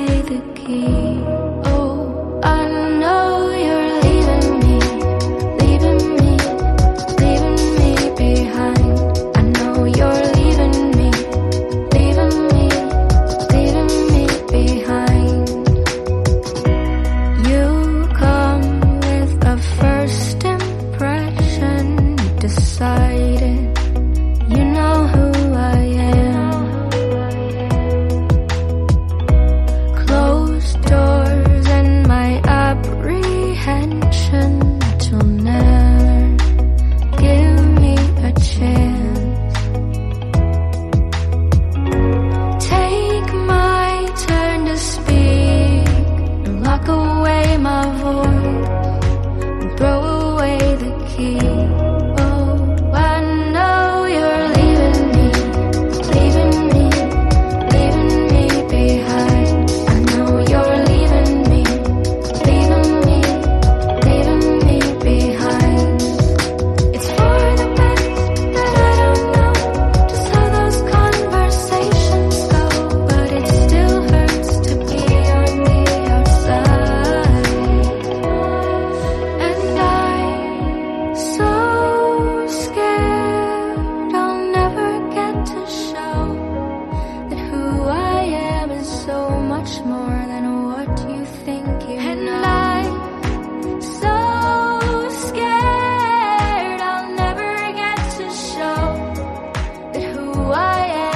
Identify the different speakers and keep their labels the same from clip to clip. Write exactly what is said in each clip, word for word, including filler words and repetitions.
Speaker 1: away the key. Oh, I know you're leaving me, leaving me, leaving me behind. I know you're leaving me, leaving me, leaving me behind. You come with a first impression, you decided you know who I am. Closed doors and my apprehension that you'll never give me a chance. Take my turn to speak and lock away my voice and throw away the key.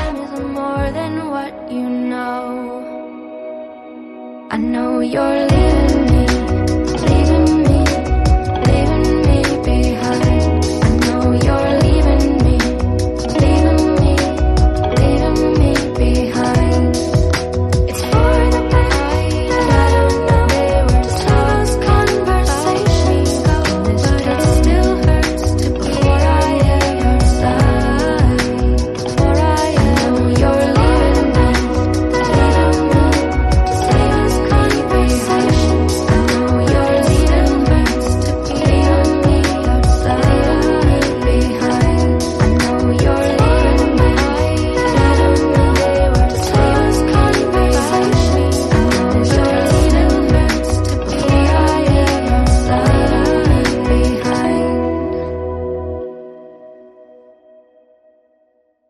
Speaker 1: I know you're leaving.